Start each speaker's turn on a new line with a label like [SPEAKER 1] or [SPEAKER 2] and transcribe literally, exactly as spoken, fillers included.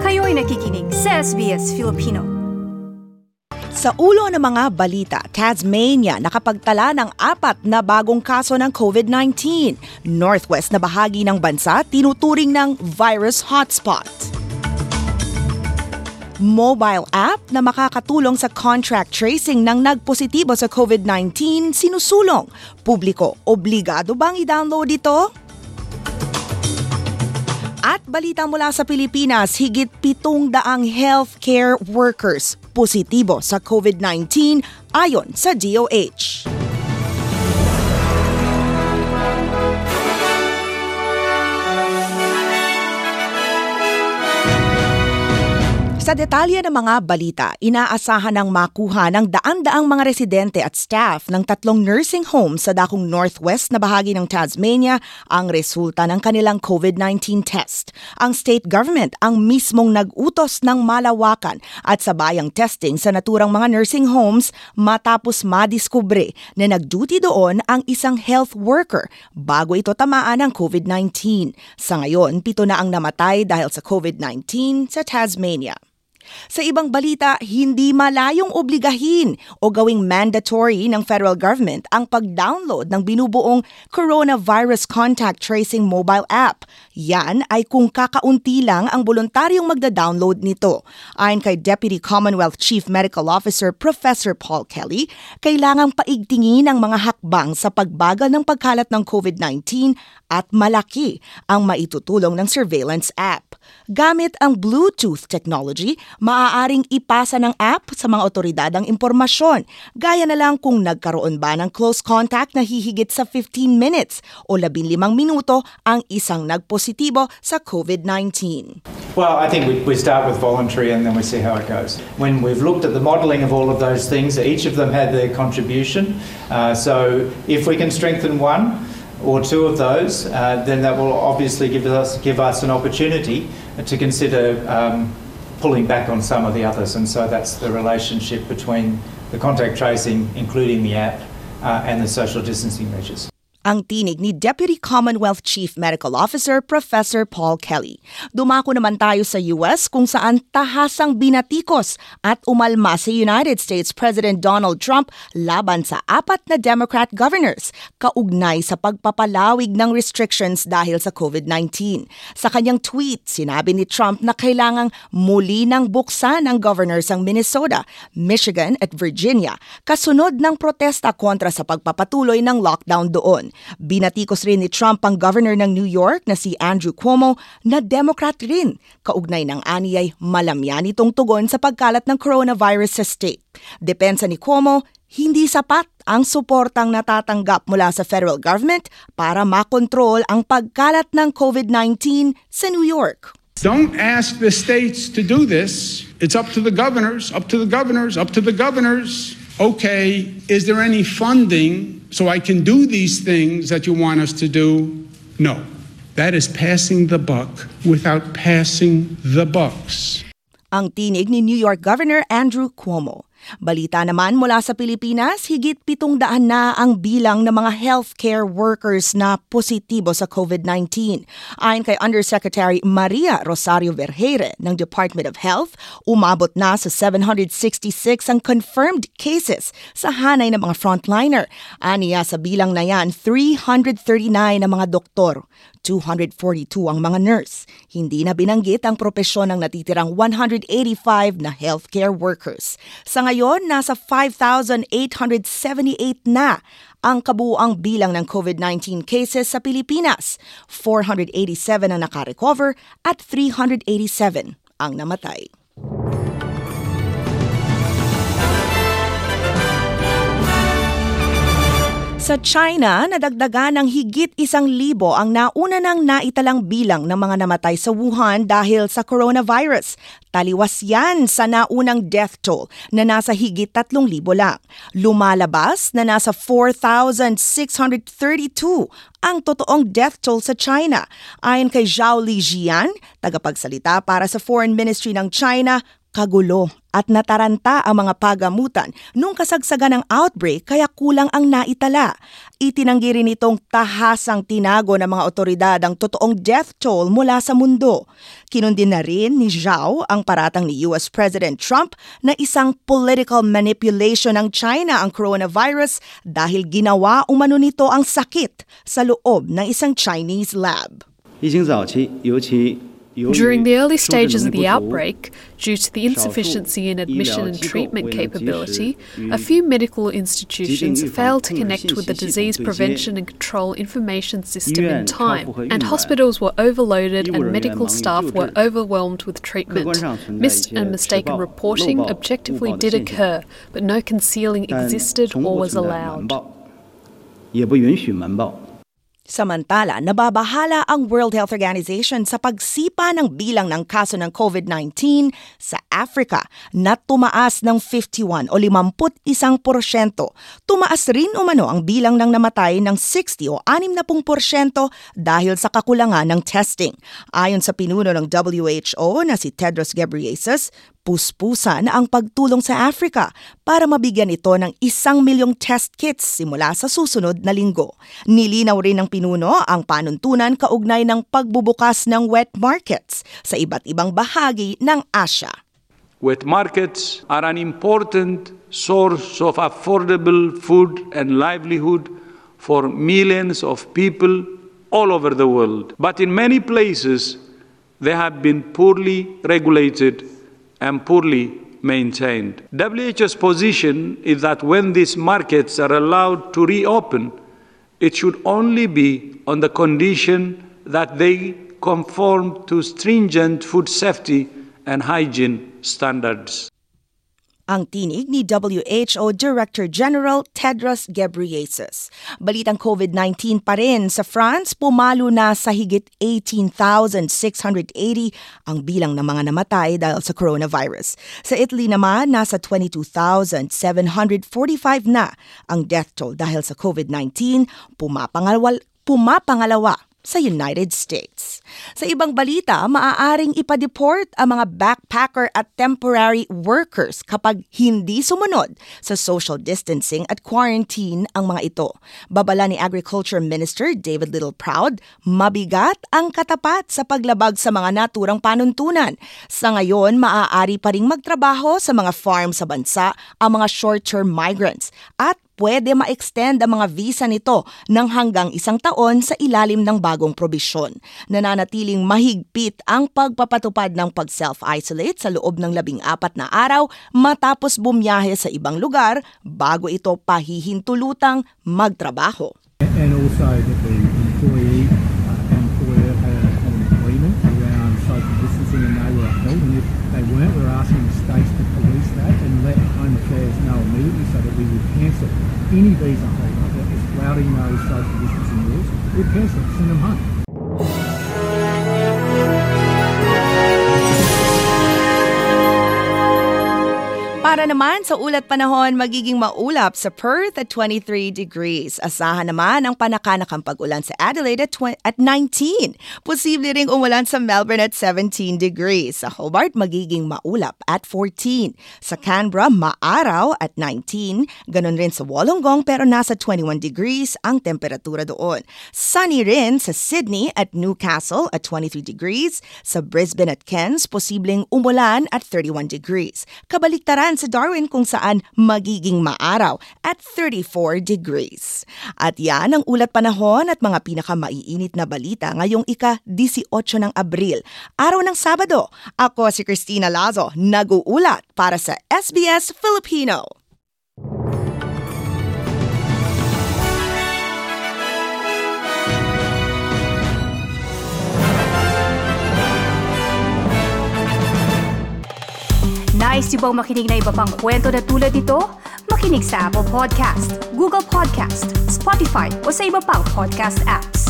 [SPEAKER 1] Kayo'y nakikinig sa S B S Filipino.
[SPEAKER 2] Sa ulo ng mga balita, Tasmania nakapagtala ng apat na bagong kaso ng COVID nineteen. Northwest na bahagi ng bansa tinuturing ng virus hotspot. Mobile app na makakatulong sa contract tracing ng nagpositibo sa COVID nineteen sinusulong. Publiko, obligado bang i-download ito? At balita mula sa Pilipinas, higit pitong daang healthcare workers positibo sa COVID nineteen ayon sa D O H. Sa detalye ng mga balita, inaasahan ng makuha ng daan-daang mga residente at staff ng tatlong nursing homes sa dakong northwest na bahagi ng Tasmania ang resulta ng kanilang COVID nineteen test. Ang state government ang mismong nag-utos ng malawakan at sabayang testing sa naturang mga nursing homes matapos madiskubre na nag-duty doon ang isang health worker bago ito tamaan ng COVID nineteen. Sa ngayon, pito na ang namatay dahil sa COVID nineteen sa Tasmania. Sa ibang balita, hindi malayong obligahin o gawing mandatory ng federal government ang pag-download ng binubuong coronavirus contact tracing mobile app. Yan ay kung kakaunti lang ang voluntaryong magda-download nito. Ayon kay Deputy Commonwealth Chief Medical Officer Professor Paul Kelly, kailangang paigtingin ang mga hakbang sa pagbagal ng pagkalat ng COVID nineteen at malaki ang maitutulong ng surveillance app. Gamit ang Bluetooth technology, maaaring ipasa ng app sa mga otoridad ang impormasyon, gaya na lang kung nagkaroon ba ng close contact na hihigit sa fifteen minutes o labinlimang minuto ang isang nagpositibo sa COVID nineteen.
[SPEAKER 3] Well, I think we, we start with voluntary and then we see how it goes. When we've looked at the modelling of all of those things, each of them had their contribution. Uh, so if we can strengthen one or two of those, uh, then that will obviously give us give us an opportunity to consider um, pulling back on some of the others. And so that's the relationship between the contact tracing, including the app, uh, and the social distancing measures.
[SPEAKER 2] Ang tinig ni Deputy Commonwealth Chief Medical Officer Professor Paul Kelly. Dumako naman tayo sa U S kung saan tahasang binatikos at umalma si United States President Donald Trump laban sa apat na Democrat governors kaugnay sa pagpapalawig ng restrictions dahil sa COVID nineteen. Sa kanyang tweet, sinabi ni Trump na kailangang muli nang buksan ng governors ang Minnesota, Michigan at Virginia kasunod ng protesta kontra sa pagpapatuloy ng lockdown doon. Binatikos rin ni Trump ang governor ng New York na si Andrew Cuomo na Democrat rin. Kaugnay ng aniyay malamyan itong tugon sa pagkalat ng coronavirus sa state. Depensa ni Cuomo, hindi sapat ang suportang natatanggap mula sa federal government para makontrol ang pagkalat ng COVID nineteen sa New York.
[SPEAKER 4] Don't ask the states to do this. It's up to the governors, up to the governors, up to the governors. Okay, is there any funding so I can do these things that you want us to do? No. That is passing the buck without passing the bucks.
[SPEAKER 2] Ang tinig ni New York Governor Andrew Cuomo. Balita naman mula sa Pilipinas, higit pitong daan na ang bilang ng mga healthcare workers na positibo sa COVID nineteen. Ayon kay Undersecretary Maria Rosario Vergeire ng Department of Health, umabot na sa seven hundred sixty-six ang confirmed cases sa hanay ng mga frontliner. Aniya sa bilang na yan, three hundred thirty-nine ang mga doktor, two hundred forty-two ang mga nurse. Hindi na binanggit ang propesyon ng natitirang one hundred eighty-five na healthcare workers. Sa ngayon, nasa five thousand eight hundred seventy-eight na ang kabuuang bilang ng COVID nineteen cases sa Pilipinas. four hundred eighty-seven ang nakarecover at three hundred eighty-seven ang namatay. Sa China, nadagdagan ng higit isang libo ang nauna nang naitalang bilang ng mga namatay sa Wuhan dahil sa coronavirus. Taliwas yan sa naunang death toll na nasa higit tatlong libo lang. Lumalabas na nasa four thousand six hundred thirty-two ang totoong death toll sa China. Ayon kay Zhao Lijian, tagapagsalita para sa Foreign Ministry ng China, kagulo at nataranta ang mga pagamutan nung kasagsagan ng outbreak kaya kulang ang naitala. Itinanggi rin itong tahasang tinago ng mga otoridad ang totoong death toll mula sa mundo. Kinundin na rin ni Zhao ang paratang ni U S President Trump na isang political manipulation ng China ang coronavirus dahil ginawa umano nito ang sakit sa loob ng isang Chinese lab.
[SPEAKER 5] 疫情早期，尤其
[SPEAKER 6] During the early stages of the outbreak, due to the insufficiency in admission and treatment capability, a few medical institutions failed to connect with the disease prevention and control information system in time, and hospitals were overloaded and medical staff were overwhelmed with treatment. Missed and mistaken reporting objectively did occur, but no concealing existed or was allowed.
[SPEAKER 5] 也不允许瞒报。
[SPEAKER 2] Samantala, nababahala ang World Health Organization sa pagsipa ng bilang ng kaso ng COVID nineteen sa Africa na tumaas ng fifty-one o fifty-one porsyento. Tumaas rin umano ang bilang ng namatay ng sixty o sixty porsyento dahil sa kakulangan ng testing. Ayon sa pinuno ng W H O na si Tedros Ghebreyesus, puspusan ang pagtulong sa Africa para mabigyan ito ng isang milyong test kits simula sa susunod na linggo. Nilinaw rin ng pinuno ang panuntunan kaugnay ng pagbubukas ng wet markets sa iba't ibang bahagi ng Asia.
[SPEAKER 7] Wet markets are an important source of affordable food and livelihood for millions of people all over the world. But in many places, they have been poorly regulated and poorly maintained. W H O's position is that when these markets are allowed to reopen, it should only be on the condition that they conform to stringent food safety and hygiene standards.
[SPEAKER 2] Ang tinig ni W H O Director General Tedros Ghebreyesus. Balitang COVID nineteen pa rin sa France, pumalo na sa higit eighteen thousand six hundred eighty ang bilang ng mga namatay dahil sa coronavirus. Sa Italy naman, nasa twenty-two thousand seven hundred forty-five na ang death toll dahil sa COVID nineteen, pumapangalawa, pumapangalawa sa United States. Sa ibang balita, maaaring ipa-deport ang mga backpacker at temporary workers kapag hindi sumunod sa social distancing at quarantine ang mga ito. Babala ni Agriculture Minister David Littleproud, mabigat ang katapat sa paglabag sa mga naturang panuntunan. Sa ngayon, maaari pa ring magtrabaho sa mga farm sa bansa ang mga short-term migrants at pwede ma-extend ang mga visa nito ng hanggang isang taon sa ilalim ng bagong probisyon. Nananatiling mahigpit ang pagpapatupad ng pag-self-isolate sa loob ng labing apat na araw matapos bumiyahe sa ibang lugar bago ito pahihintulutang magtrabaho.
[SPEAKER 8] And also that the employee uh, and employer had an agreement around social distancing and they were upheld, and if they weren't, we're asking the states to police that and let Home Affairs know immediately so that we would cancel any visa holder that is flouting those social distancing rules. We'd cancel it, send them home.
[SPEAKER 2] Para naman sa ulat panahon, magiging maulap sa Perth at twenty-three degrees. Asahan naman ang panakanakang pag-ulan sa Adelaide at, tw- at nineteen. Posible ring umulan sa Melbourne at seventeen degrees. Sa Hobart, magiging maulap at fourteen. Sa Canberra, maaraw at nineteen. Ganon rin sa Wollongong pero nasa twenty-one degrees ang temperatura doon. Sunny rin sa Sydney at Newcastle at twenty-three degrees. Sa Brisbane at Cairns, posibleng umulan at thirty-one degrees. Kabaliktaran sa Darwin kung saan magiging maaraw at thirty-four degrees. At yan ang ulat panahon at mga pinakamaiinit na balita ngayong ika-eighteen ng Abril, araw ng Sabado. Ako si Christina Lazo, nag-uulat para sa S B S Filipino.
[SPEAKER 1] Nice yung bang makinig na iba pang kwento na tulad ito? Makinig sa Apple Podcast, Google Podcast, Spotify o sa iba pang podcast apps.